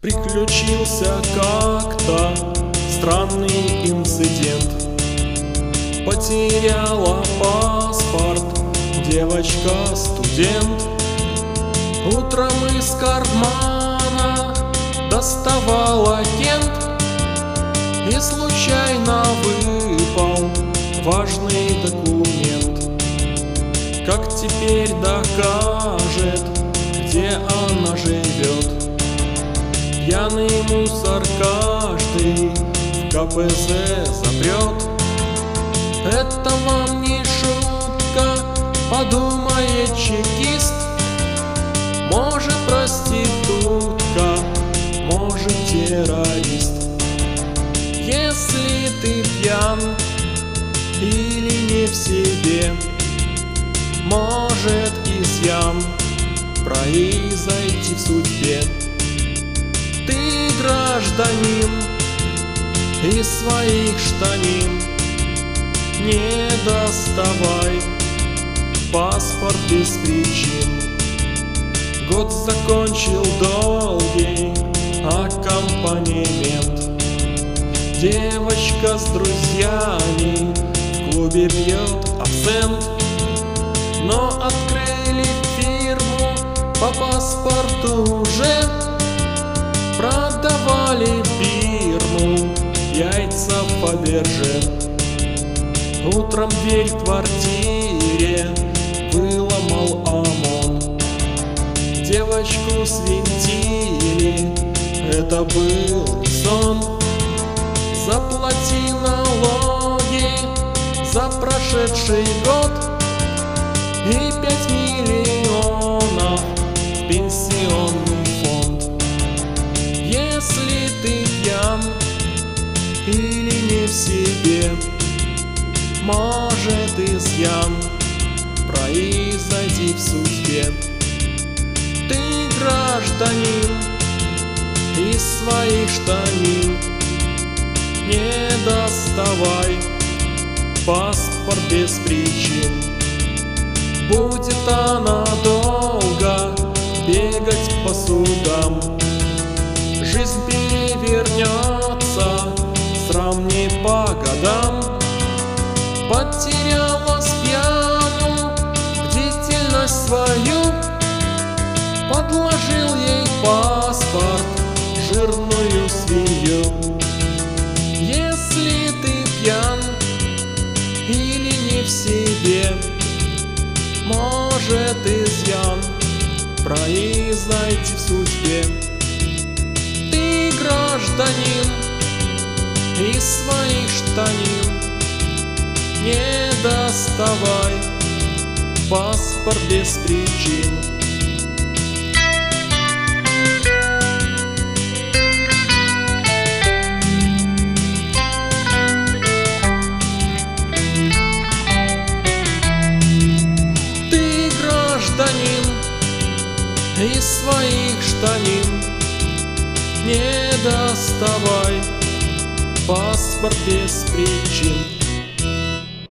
Приключился как-то странный инцидент. Потеряла паспорт девочка-студент. Утром из кармана доставала кент, и случайно выпал важный документ. Как теперь докажет, где она живет? Пьяный мусор каждый в КПЗ запрет. Это вам не шутка, подумает чекист. Может проститутка, может террорист. Если ты пьян или не в себе, может изъян произойти в судьбе. Ты гражданин из своих штанин, не доставай паспорт без причин. Год закончил долгий аккомпанемент. Девочка с друзьями в клубе пьет абсент, но открыли фирму по паспорту уже. Продавали фирму яйца Фаберже. Утром дверь в квартире выломал ОМОН. Девочку свинтили, это был не сон. Заплати налоги за прошедший год и 5 миллионов в пенсионный фонд. Если ты пьян или не в себе, может изъян произойти в судьбе. Ты гражданин из своих штанин, не доставай паспорт без причин. Будет она долго бегать по судам, жизнь перевернется, срам не по годам. Потеряла с пьяну бдительность свою, подложил ей паспорт жирную свинью. Если ты пьян или не в себе, может изъян произойти в судьбе. Ты гражданин из своих штанин, не доставай паспорт без причин. Ты гражданин из своих штанин, не доставай паспорт без причин.